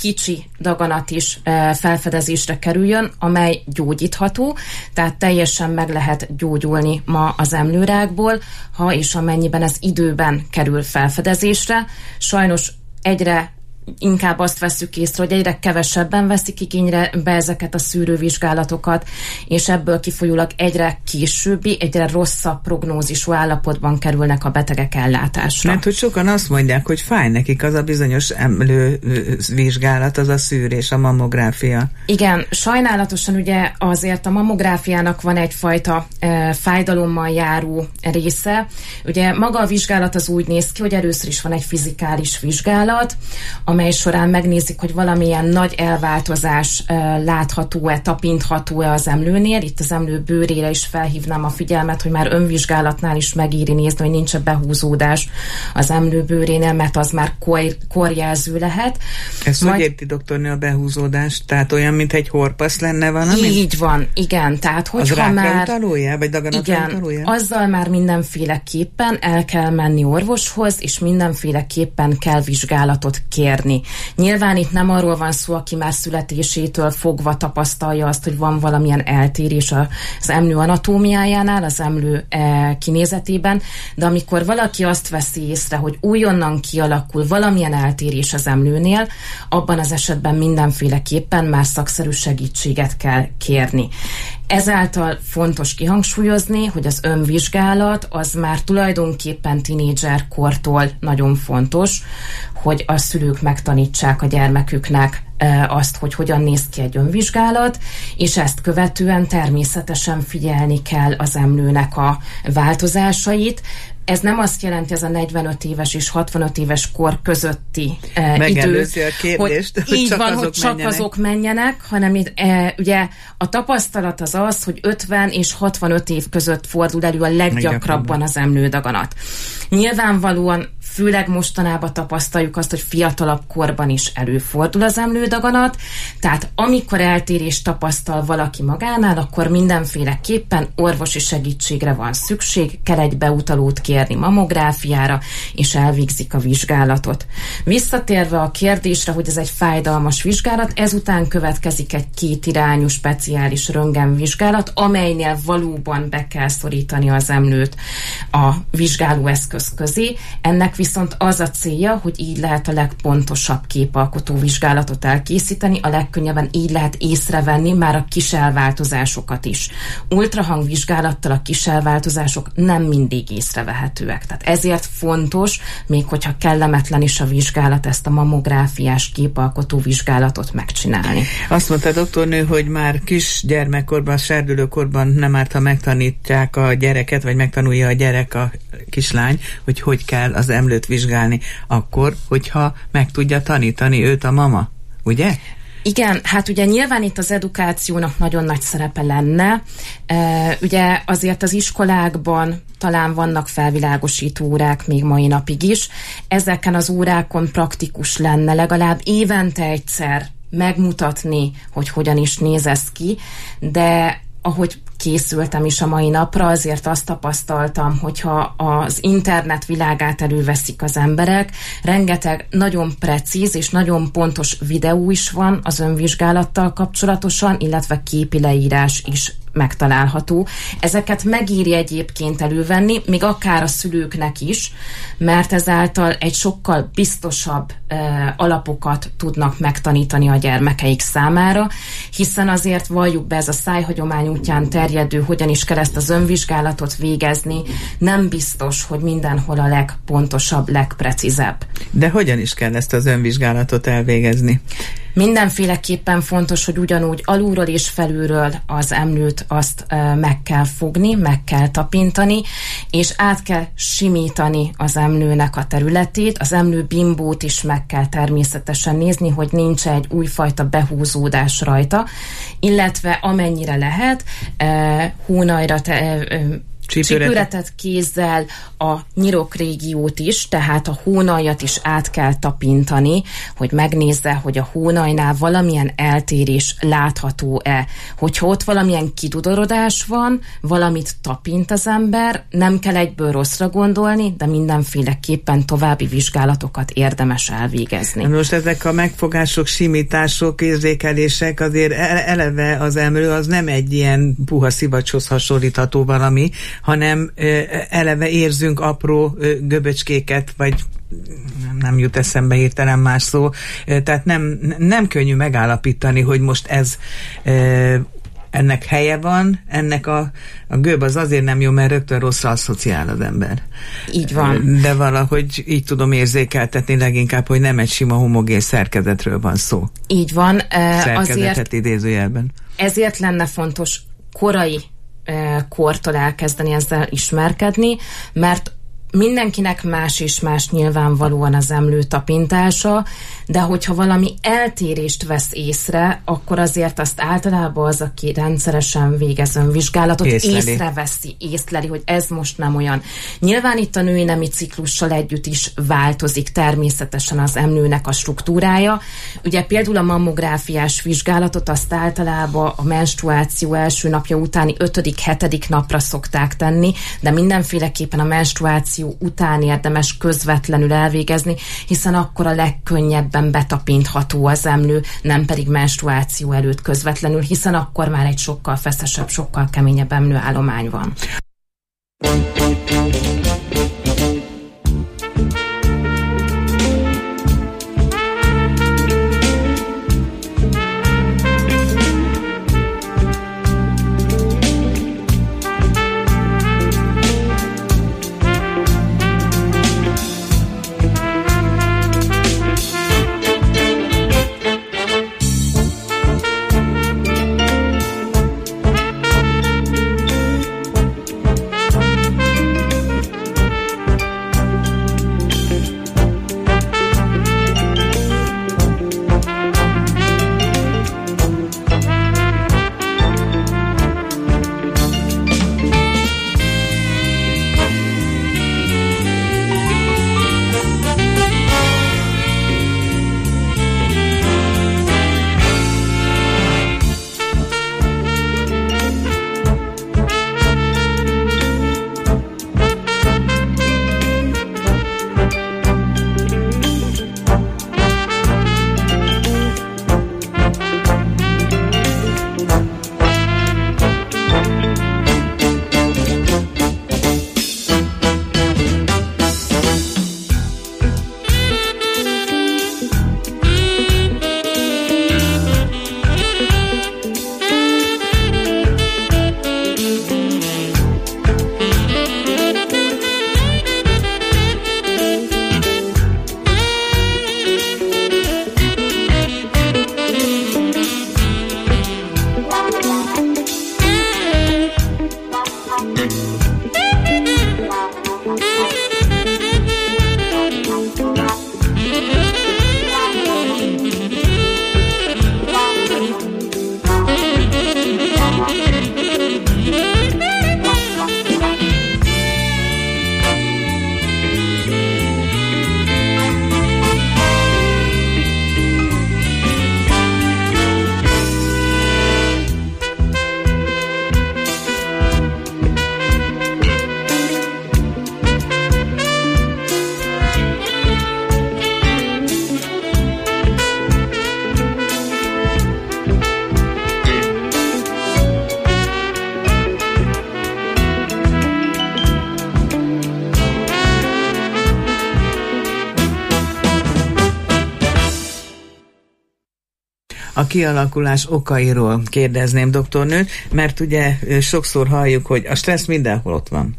kicsi daganat is felfedezésre kerüljön, amely gyógyítható, tehát teljesen meg lehet gyógyulni ma az emlőrákból, ha és amennyiben ez időben kerül felfedezésre. Sajnos egyre inkább azt vesszük észre, hogy egyre kevesebben veszik igényre be ezeket a szűrővizsgálatokat, és ebből kifolyólag egyre későbbi, egyre rosszabb prognózisú állapotban kerülnek a betegek ellátásra. Mert hogy sokan azt mondják, hogy fáj nekik az a bizonyos emlővizsgálat, az a szűrés, a mammográfia. Igen, sajnálatosan ugye azért a mammográfiának van egyfajta fájdalommal járó része. Ugye maga a vizsgálat az úgy néz ki, hogy először is van egy fizikális vizsgálat, amely során megnézik, hogy valamilyen nagy elváltozás látható-e, tapintható-e az emlőnél. Itt az emlő bőrére is felhívnám a figyelmet, hogy már önvizsgálatnál is megéri nézni, hogy nincs-e behúzódás az emlő bőrénél, mert az már korjelző lehet. Ezt hogy érti, doktornő, a behúzódás? Tehát olyan, mint egy horpasz lenne valami? Így van, igen. Tehát, hogyha az már... utalója, vagy daganatra utalója? Azzal már mindenféleképpen el kell menni orvoshoz, és mindenféleképpen kell vizsgálatot kérni. Nyilván itt nem arról van szó, aki már születésétől fogva tapasztalja azt, hogy van valamilyen eltérés az emlő anatómiájánál, az emlő kinézetében, de amikor valaki azt veszi észre, hogy újonnan kialakul valamilyen eltérés az emlőnél, abban az esetben mindenféleképpen már szakszerű segítséget kell kérni. Ezáltal fontos kihangsúlyozni, hogy az önvizsgálat az már tulajdonképpen tinédzser kortól nagyon fontos, hogy a szülők megtanítsák a gyermeküknek azt, hogy hogyan néz ki egy önvizsgálat, és ezt követően természetesen figyelni kell az emlőnek a változásait. Ez nem azt jelenti, ez a 45 éves és 65 éves kor közötti idő, a kérdést, hogy így csak van, hogy csak azok menjenek, hanem ugye a tapasztalat az, hogy 50 és 65 év között fordul elő a leggyakrabban az emlődaganat. Nyilvánvalóan főleg mostanában tapasztaljuk azt, hogy fiatalabb korban is előfordul az emlődaganat, tehát amikor eltérést tapasztal valaki magánál, akkor mindenféleképpen orvosi segítségre van szükség, kell egy beutalót kérni mammográfiára, és elvégzik a vizsgálatot. Visszatérve a kérdésre, hogy ez egy fájdalmas vizsgálat, ezután következik egy kétirányú speciális röntgenvizsgálat, amelynél valóban be kell szorítani az emlőt a vizsgálóeszköz közé. Ennek viszont az a célja, hogy így lehet a legpontosabb képalkotó vizsgálatot elkészíteni, a legkönnyebben így lehet észrevenni már a kis elváltozásokat is. Ultrahangvizsgálattal a kis elváltozások nem mindig észrevehetőek. Tehát ezért fontos, még hogyha kellemetlen is a vizsgálat, ezt a mammográfiás képalkotó vizsgálatot megcsinálni. Azt mondta doktornő, hogy már kis gyermekkorban, serdülőkorban nem árt, ha megtanítják a gyereket, vagy megtanulja a gyerek, a kislány, hogy kell az emlőt vizsgálni, akkor, hogyha meg tudja tanítani őt a mama, ugye? Igen, hát ugye nyilván itt az edukációnak nagyon nagy szerepe lenne. Ugye azért az iskolákban talán vannak felvilágosító órák még mai napig is. Ezeken az órákon praktikus lenne legalább évente egyszer megmutatni, hogy hogyan is néz ez ki, de ahogy készültem is a mai napra, azért azt tapasztaltam, hogyha az internet világát előveszik az emberek, rengeteg nagyon precíz és nagyon pontos videó is van az önvizsgálattal kapcsolatosan, illetve képi leírás is megtalálható. Ezeket megéri egyébként elővenni, még akár a szülőknek is, mert ezáltal egy sokkal biztosabb alapokat tudnak megtanítani a gyermekeik számára, hiszen azért valljuk be, ez a szájhagyomány útján terjedő, hogyan is kell ezt az önvizsgálatot végezni, nem biztos, hogy mindenhol a legpontosabb, legprecízebb. De hogyan is kell ezt az önvizsgálatot elvégezni? Mindenféleképpen fontos, hogy ugyanúgy alulról és felülről az emlőt azt meg kell fogni, meg kell tapintani, és át kell simítani az emlőnek a területét, az emlőbimbót is meg kell természetesen nézni, hogy nincs egy újfajta behúzódás rajta, illetve amennyire lehet, hónajra csípőretett kézzel a nyirokrégiót is, tehát a hónaljat is át kell tapintani, hogy megnézze, hogy a hónajnál valamilyen eltérés látható-e. Hogyha ott valamilyen kidudorodás van, valamit tapint az ember, nem kell egyből rosszra gondolni, de mindenféleképpen további vizsgálatokat érdemes elvégezni. Most ezek a megfogások, simítások, érzékelések, azért eleve az emlő az nem egy ilyen puha szivacshoz hasonlítható valami, hanem eleve érzünk apró göböcskéket, vagy nem jut eszembe hirtelen más szó, tehát nem könnyű megállapítani, hogy most ez ennek helye van, ennek a göb az azért nem jó, mert rögtön rosszra asszociál az ember. Így van. De valahogy így tudom érzékeltetni leginkább, hogy nem egy sima homogén szerkezetről van szó. Így van. Szerkezetet idézőjelben. Ezért lenne fontos korai kortól elkezdeni ezzel ismerkedni, mert mindenkinek más és más nyilvánvalóan az emlő tapintása, de hogyha valami eltérést vesz észre, akkor azért azt általában az, aki rendszeresen végez önvizsgálatot, észleli, hogy ez most nem olyan. Nyilván itt a női nemi ciklussal együtt is változik természetesen az emlőnek a struktúrája. Ugye például a mammográfiás vizsgálatot azt általában a menstruáció első napja utáni 5.-7. napra szokták tenni, de mindenféleképpen a menstruáció után érdemes közvetlenül elvégezni, hiszen akkor a legkönnyebben betapintható az emlő, nem pedig menstruáció előtt közvetlenül, hiszen akkor már egy sokkal feszesebb, sokkal keményebb emlőállomány van. A kialakulás okairól kérdezném doktornőt, mert ugye sokszor halljuk, hogy a stressz mindenhol ott van.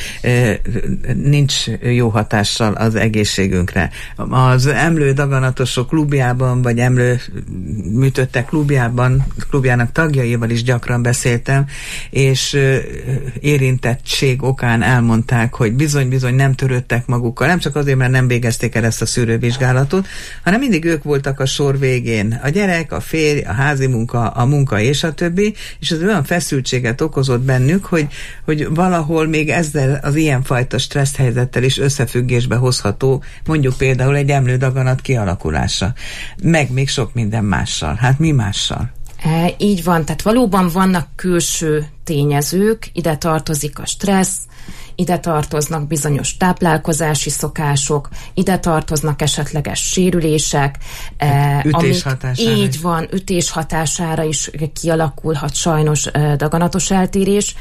Nincs jó hatással az egészségünkre. Az emlő daganatosok klubjában, vagy emlő műtöttek klubjának tagjaival is gyakran beszéltem, és érintettség okán elmondták, hogy bizony nem törődtek magukkal, nem csak azért, mert nem végezték el ezt a szűrővizsgálatot, hanem mindig ők voltak a sor végén. A gyerek, a férj, a házi munka, a munka és a többi, és ez olyan feszültséget okozott bennük, hogy valahol még ezzel az ilyenfajta stressz helyzettel is összefüggésbe hozható, mondjuk például egy emlődaganat kialakulása, meg még sok minden mással. Hát mi mással? Így van, tehát valóban vannak külső tényezők, ide tartozik a stressz, ide tartoznak bizonyos táplálkozási szokások, ide tartoznak esetleges sérülések. Ütés hatására. Így van, ütés hatására is kialakulhat sajnos daganatos eltérés.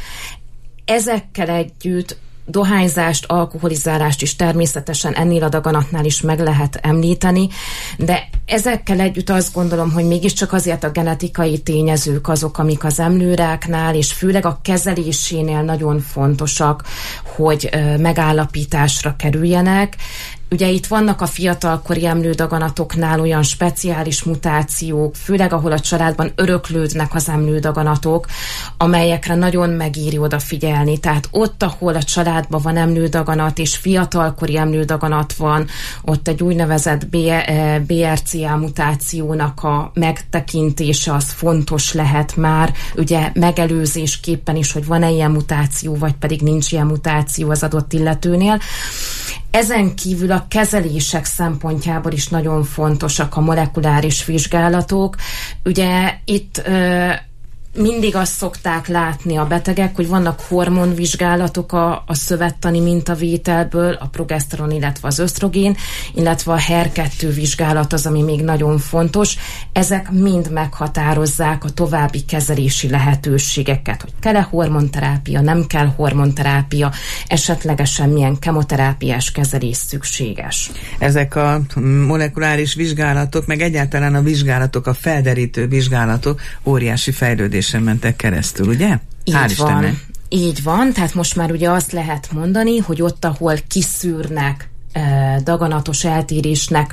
Ezekkel együtt dohányzást, alkoholizálást is természetesen ennél a daganatnál is meg lehet említeni, de ezekkel együtt azt gondolom, hogy mégiscsak azért a genetikai tényezők azok, amik az emlőráknál, és főleg a kezelésénél nagyon fontosak, hogy megállapításra kerüljenek. Ugye itt vannak a fiatalkori emlődaganatoknál olyan speciális mutációk, főleg ahol a családban öröklődnek az emlődaganatok, amelyekre nagyon megéri odafigyelni. Tehát ott, ahol a családban van emlődaganat, és fiatalkori emlődaganat van, ott egy úgynevezett BRCA mutációnak a megtekintése az fontos lehet már, ugye megelőzésképpen is, hogy van-e ilyen mutáció, vagy pedig nincs ilyen mutáció az adott illetőnél. Ezen kívül a kezelések szempontjából is nagyon fontosak a molekuláris vizsgálatok. Ugye itt mindig azt szokták látni a betegek, hogy vannak hormonvizsgálatok a szövettani mintavételből, a progeszteron, illetve az ösztrogén, illetve a HER2 vizsgálat az, ami még nagyon fontos. Ezek mind meghatározzák a további kezelési lehetőségeket, hogy kell-e hormonterápia, nem kell hormonterápia, esetlegesen milyen kemoterápiás kezelés szükséges. Ezek a molekuláris vizsgálatok, meg egyáltalán a vizsgálatok, a felderítő vizsgálatok óriási fejlődésen mentek keresztül, ugye? Hál' Istennek. Így van, tehát most már ugye azt lehet mondani, hogy ott, ahol kiszűrnek daganatos eltérésnek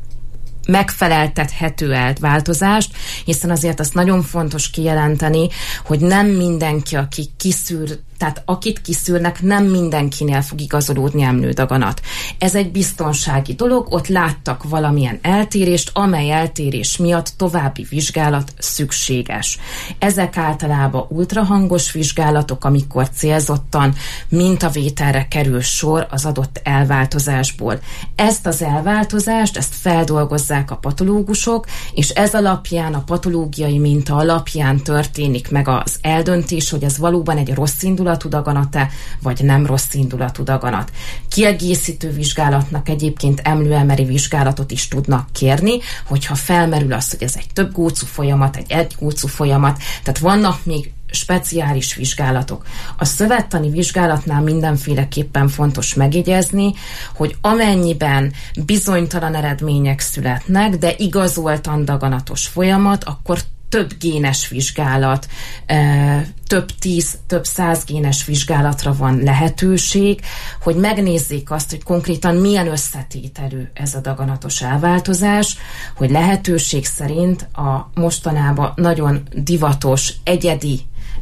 megfeleltethető változást, hiszen azért azt nagyon fontos kijelenteni, hogy nem mindenki, aki kiszűr, tehát akit kiszűrnek, nem mindenkinél fog igazolódni emlődaganat. Ez egy biztonsági dolog, ott láttak valamilyen eltérést, amely eltérés miatt további vizsgálat szükséges. Ezek általában ultrahangos vizsgálatok, amikor célzottan mintavételre kerül sor az adott elváltozásból. Ezt az elváltozást, ezt feldolgozzák a patológusok, és ez alapján, a patológiai minta alapján történik meg az eldöntés, hogy ez valóban egy rossz indulatú daganat-e, vagy nem rossz indulatú daganat. Kiegészítő vizsgálatnak egyébként emlőemeri vizsgálatot is tudnak kérni, hogyha felmerül az, hogy ez egy több gócú folyamat, egy gócú folyamat, tehát vannak még speciális vizsgálatok. A szövettani vizsgálatnál mindenféleképpen fontos megjegyezni, hogy amennyiben bizonytalan eredmények születnek, de igazoltan daganatos folyamat, akkor több génes vizsgálat, több 10, több 100 génes vizsgálatra van lehetőség, hogy megnézzék azt, hogy konkrétan milyen összetételű ez a daganatos elváltozás, hogy lehetőség szerint a mostanában nagyon divatos, egyedi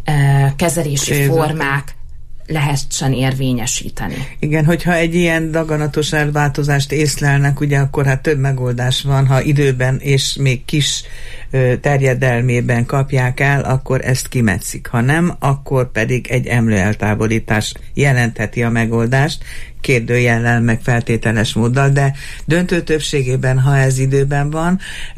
kezelési formák lehessen érvényesíteni. Igen, hogyha egy ilyen daganatos elváltozást észlelnek, ugye akkor hát több megoldás van, ha időben és még kis terjedelmében kapják el, akkor ezt kimetszik. Ha nem, akkor pedig egy emlőeltávolítás jelentheti a megoldást, kérdőjellel, meg feltételes móddal, de döntő többségében, ha ez időben van,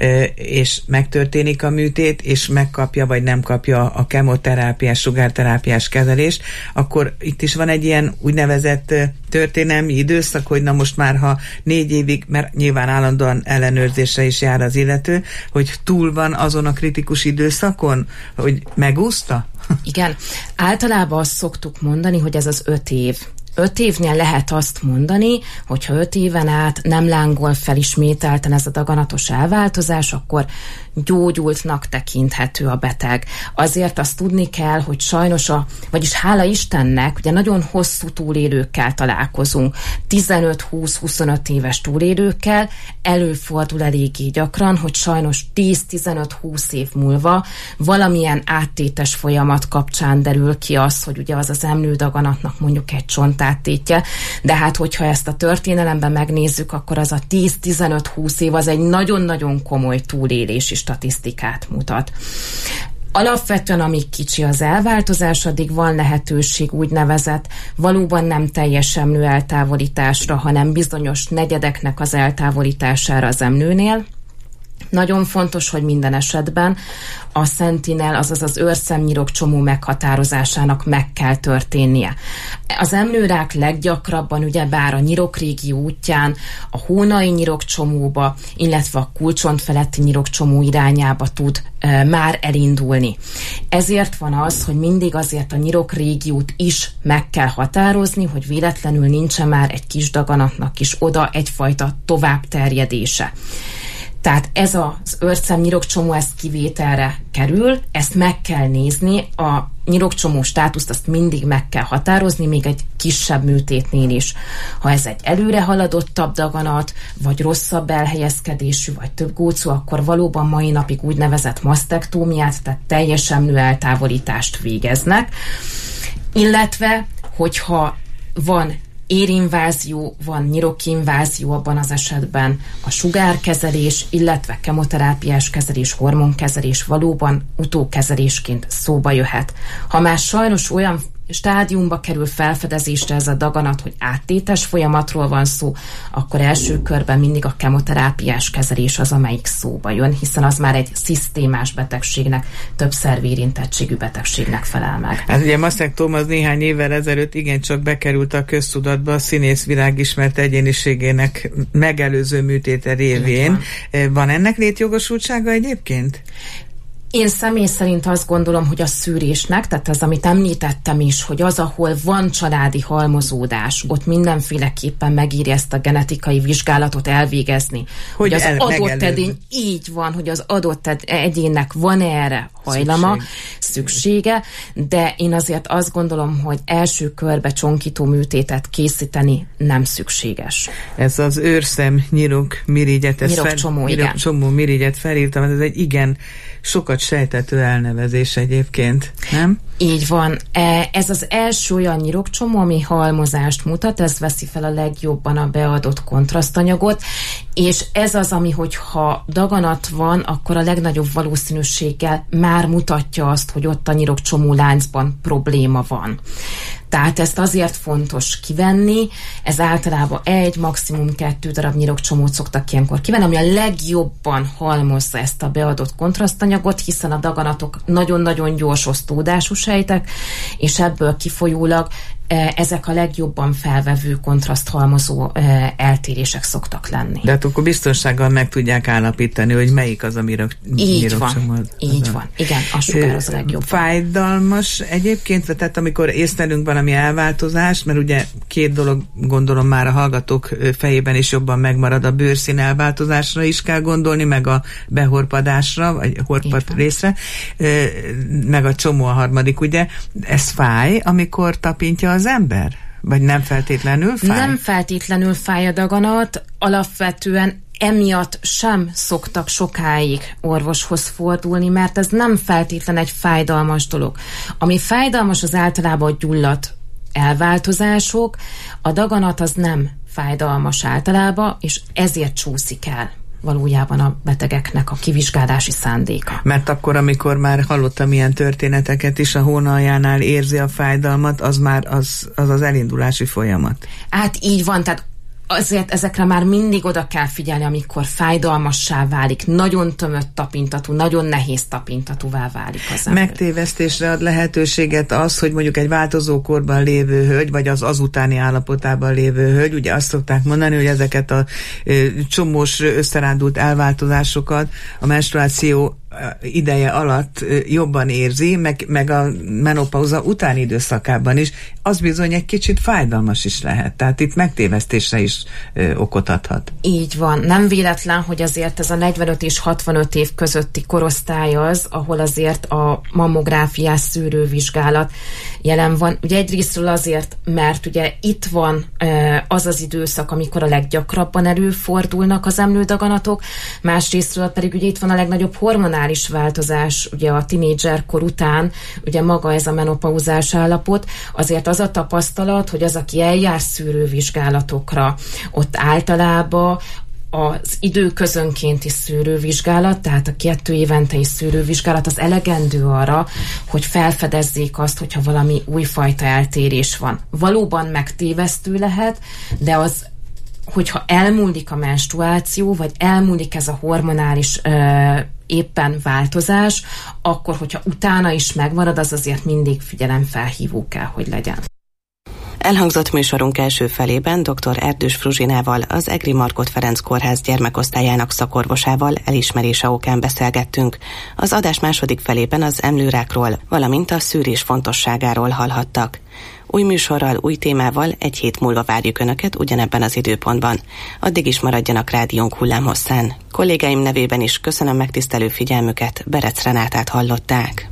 és megtörténik a műtét, és megkapja, vagy nem kapja a kemoterápiás, sugárterápiás kezelést, akkor itt is van egy ilyen úgynevezett történelmi időszak, hogy na most már, ha 4 évig, mert nyilván állandóan ellenőrzésre is jár az illető, hogy túl van azon a kritikus időszakon, hogy megúszta? Igen. Általában azt szoktuk mondani, hogy ez az 5 év. 5 évnél lehet azt mondani, hogyha 5 éven át nem lángol fel ismételten ez a daganatos elváltozás, akkor gyógyultnak tekinthető a beteg. Azért azt tudni kell, hogy sajnos vagyis hála Istennek, ugye nagyon hosszú túlélőkkel találkozunk, 15-20-25 éves túlélőkkel, előfordul eléggé gyakran, hogy sajnos 10-15-20 év múlva valamilyen áttétes folyamat kapcsán derül ki az, hogy ugye az emlődaganatnak mondjuk egy csontáttétje, de hát hogyha ezt a történelemben megnézzük, akkor az a 10-15-20 év az egy nagyon-nagyon komoly túlélés is. statisztikát mutat. Alapvetően, amíg kicsi az elváltozás, addig van lehetőség úgynevezett valóban nem teljes emlő eltávolításra, hanem bizonyos negyedeknek az eltávolítására az emlőnél. Nagyon fontos, hogy minden esetben a Sentinel, azaz az őrszemnyirokcsomó meghatározásának meg kell történnie. Az emlőrák leggyakrabban ugyebár a nyirokrégió útján a hónai nyirokcsomóba, illetve a kulcsont feletti nyirokcsomó irányába tud már elindulni. Ezért van az, hogy mindig azért a nyirokrégiót is meg kell határozni, hogy véletlenül nincsen már egy kis daganatnak is oda egyfajta továbbterjedése. Tehát ez az őrszemnyirokcsomó, ez kivételre kerül, ezt meg kell nézni, a nyirokcsomó státuszt azt mindig meg kell határozni, még egy kisebb műtétnél is. Ha ez egy előre haladottabb daganat, vagy rosszabb elhelyezkedésű, vagy több gócú, akkor valóban mai napig úgynevezett masztektómiát, tehát teljes emlő eltávolítást végeznek. Illetve, hogyha van érinvázió, van nyirokinvázió, abban az esetben a sugárkezelés, illetve kemoterápiás kezelés, hormonkezelés valóban utókezelésként szóba jöhet. Ha már sajnos olyan stádiumba kerül felfedezésre ez a daganat, hogy áttétes folyamatról van szó, akkor első körben mindig a kemoterápiás kezelés az, amelyik szóba jön, hiszen az már egy szisztémás betegségnek, több szervérintettségű betegségnek felel meg. Hát ugye masztektóma az néhány évvel ezelőtt igencsak bekerült a köztudatba a színész világismert egyéniségének megelőző műtéte révén. Van ennek létjogosultsága egyébként? Én személy szerint azt gondolom, hogy a szűrésnek, tehát az, amit említettem is, hogy az, ahol van családi halmozódás, ott mindenféleképpen megírja ezt a genetikai vizsgálatot elvégezni. Hogy az adott edény, így van, hogy az adott egyénnek van erre hajlama, szüksége, de én azért azt gondolom, hogy első körbe csonkító műtétet készíteni nem szükséges. Ez az őrszemnyirok mirigyet, nyirokcsomó mirigyet felírtam, ez egy igen sokat sejtető elnevezés egyébként, nem? Így van. Ez az első olyan nyirokcsomó, ami halmozást mutat, ez veszi fel a legjobban a beadott kontrasztanyagot, és ez az, ami hogyha daganat van, akkor a legnagyobb valószínűséggel már mutatja azt, hogy ott a nyirokcsomó láncban probléma van. Tehát ezt azért fontos kivenni, ez általában 1, maximum 2 darab nyirokcsomót szoktak ilyenkor kivenni, ami a legjobban halmozza ezt a beadott kontrasztanyagot, hiszen a daganatok nagyon-nagyon gyors osztódású sejtek, és ebből kifolyólag ezek a legjobban felvevő kontraszthalmozó eltérések szoktak lenni. De hát akkor biztonsággal meg tudják állapítani, hogy melyik az, amire így van, igen, a sugároz a legjobb. Fájdalmas egyébként, tehát amikor észlelünk valami elváltozást, mert ugye két dolog gondolom már a hallgatók fejében is jobban megmarad, a bőrszín elváltozásra is kell gondolni, meg a behorpadásra, vagy horpad részre, meg a csomó a harmadik, ugye? Ez fáj, amikor tapintja az ember? Vagy nem feltétlenül fáj? Nem feltétlenül fáj a daganat, alapvetően emiatt sem szoktak sokáig orvoshoz fordulni, mert ez nem feltétlen egy fájdalmas dolog. Ami fájdalmas, az általában a gyulladt elváltozások, a daganat az nem fájdalmas általában, és ezért csúszik el valójában a betegeknek a kivizsgálási szándéka. Mert akkor, amikor már hallottam ilyen történeteket is, a hónaljánál érzi a fájdalmat, az már az elindulási folyamat. Hát így van, tehát azért ezekre már mindig oda kell figyelni, amikor fájdalmassá válik, nagyon tömött tapintatú, nagyon nehéz tapintatúvá válik az ember. Megtévesztésre ad lehetőséget az, hogy mondjuk egy változókorban lévő hölgy, vagy az azutáni állapotában lévő hölgy, ugye azt szokták mondani, hogy ezeket a csomós összerándult elváltozásokat a menstruáció ideje alatt jobban érzi, meg a menopauza utáni időszakában is, az bizony egy kicsit fájdalmas is lehet. Tehát itt megtévesztésre is okot adhat. Így van. Nem véletlen, hogy azért ez a 45 és 65 év közötti korosztály az, ahol azért a mammográfiás szűrővizsgálat jelen van. Ugye egyrésztről azért, mert ugye itt van az az időszak, amikor a leggyakrabban előfordulnak az emlődaganatok, másrésztről pedig ugye itt van a legnagyobb hormonális változás, ugye a tinédzserkor után, ugye maga ez a menopauzás állapot, azért az a tapasztalat, hogy az, aki eljár szűrővizsgálatokra, ott általában az időközönkénti szűrővizsgálat, tehát a 2 évente is szűrővizsgálat az elegendő arra, hogy felfedezzék azt, hogyha valami újfajta eltérés van. Valóban megtévesztő lehet, de az, hogyha elmúlik a menstruáció, vagy elmúlik ez a hormonális éppen változás, akkor, hogyha utána is megmarad, az azért mindig figyelemfelhívó kell, hogy legyen. Elhangzott műsorunk első felében dr. Erdős Fruzsinával, az Egri Margott Ferenc Kórház gyermekosztályának szakorvosával elismerése okán beszélgettünk. Az adás második felében az emlőrákról, valamint a szűrés fontosságáról hallhattak. Új műsorral, új témával egy hét múlva várjuk Önöket ugyanebben az időpontban. Addig is maradjanak rádiónk hullámhosszán. Kollégáim nevében is köszönöm megtisztelő figyelmüket, Berec Renátát hallották.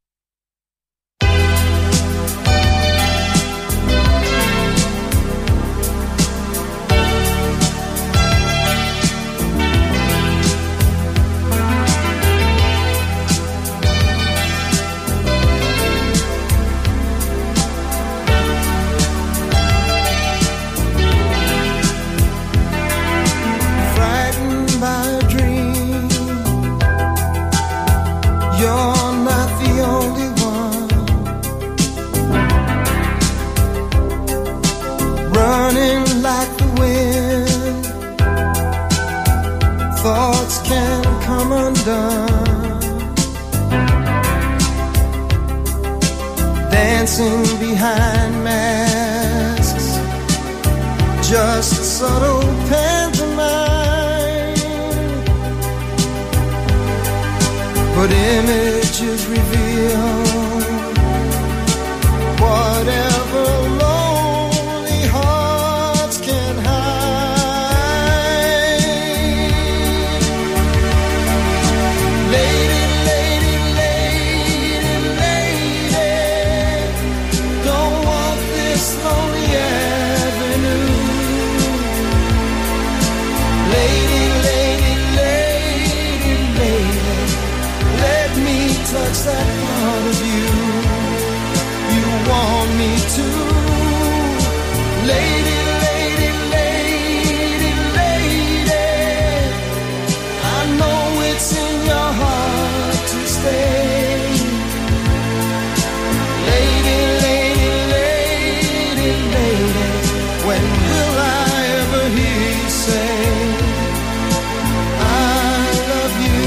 Thoughts can come undone, dancing behind masks, just subtle pantomime, but images reveal whatever lonely hearts can hide. Lady, lady, lady, lady, don't walk this lonely avenue. Lady, lady, lady, lady, let me touch that part of you you want me to. Lady, lady, lady, lady, I know it's in your heart to stay. Lady, lady, lady, lady, when will I ever hear you say I love you?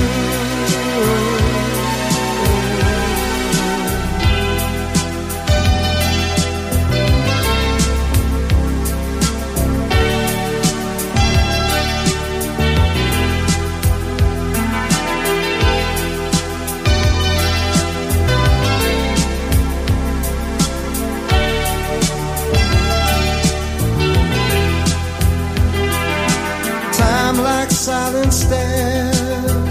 Time like silent stairs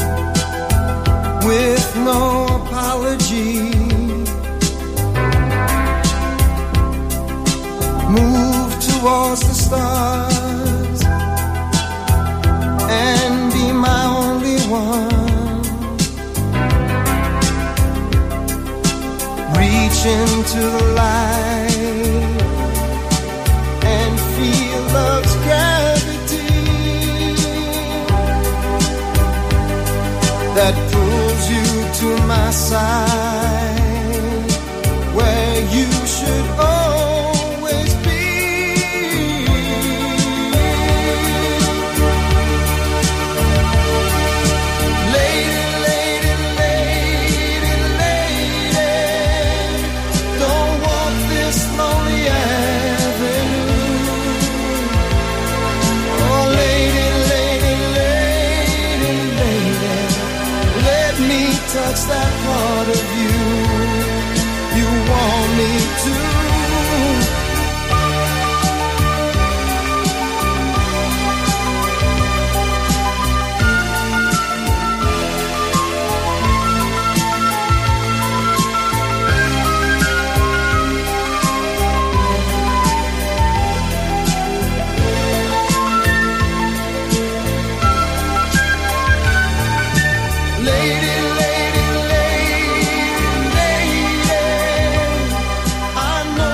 with no apology, move towards the stars and be my only one. Reach into the light and feel love's gravity that pulls you to my side, where you should always be. Lady, lady, lady, lady, don't walk this lonely avenue. Oh, lady, lady, lady, lady, let me touch that part of you you want me to. Lady, lady, lady, lady, I know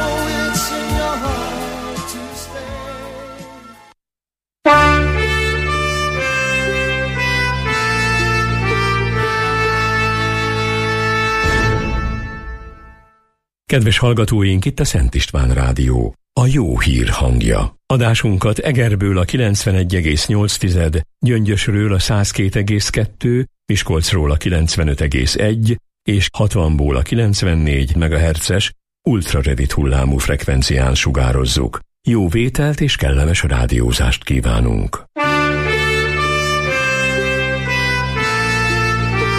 Kedves hallgatóink, itt a Szent István Rádió, a jó hír hangja. Adásunkat Egerből a 91,8, Gyöngyösről a 102,2, Miskolcról a 95,1 és 60-ból a 94 MHz-es ultrarövid hullámú frekvencián sugározzuk. Jó vételt és kellemes rádiózást kívánunk!